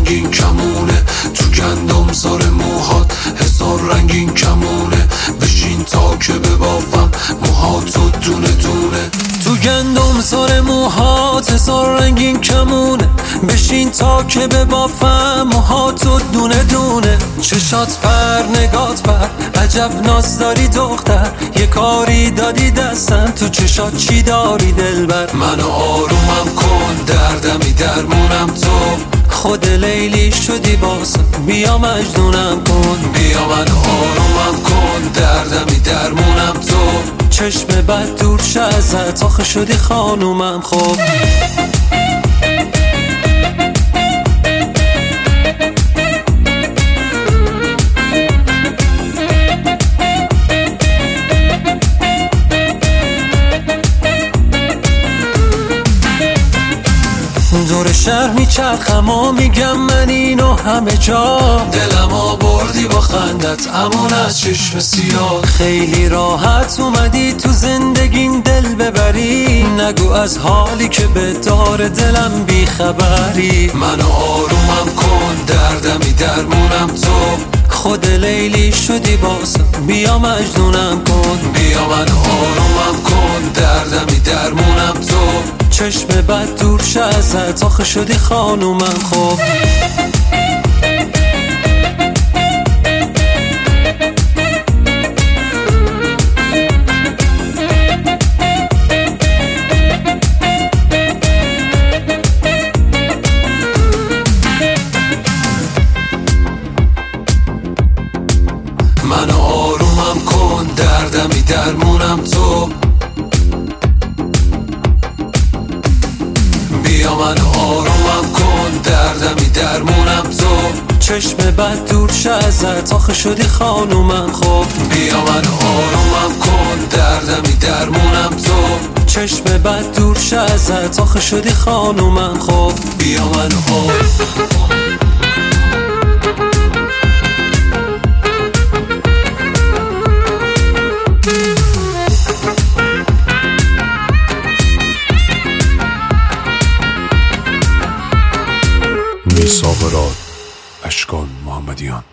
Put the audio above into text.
رنگین کمونه، تو گندم سار موهات هزار رنگین کمونه. بشین تا که ببافم موهاتو دونه دونه. تو گندم سار موهات هزار رنگین کمونه، بشین تا که ببافم موهاتو دونه دونه. چشات پر نگات پر عجب ناز داری دختر، یه کاری دادی دستم تو چشات چی داری دلبر. منو آرومم کن دردمی درمونم تو، خود لیلی شدی باسم بیا مجنونم کن. بیا منو آرومم کن دردمی درمونم تو، چشم بد دور شه ازت آخه شدی خانومم. خب دور شهر میچرخم و میگم من اینو همه جا، دلم آوردی با خندت امون از چشم سیاه. خیلی راحت اومدی تو زندگیم دل ببری، نگو از حالی که به دار دلم بیخبری. منو آرومم کن دردمی درمونم تو، خود لیلی شدی باسم بیا مجنونم کن. بیا منو آرومم کن دردمی درمونم تو، چشم بد دور شه ازت آخه شدی خانومم. خب منو آرومم کن دردمی درمونم تو، بیا منو آرومم کن دردمی درمونم تو، چشم بد دور شه ازت آخه شدی خانومم. خب بیا منو آرومم کن دردمی درمونم تو، چشم بد دور شه ازت آخه شدی خانومم. خب بیا منو میساق راد اشکان محمدیان.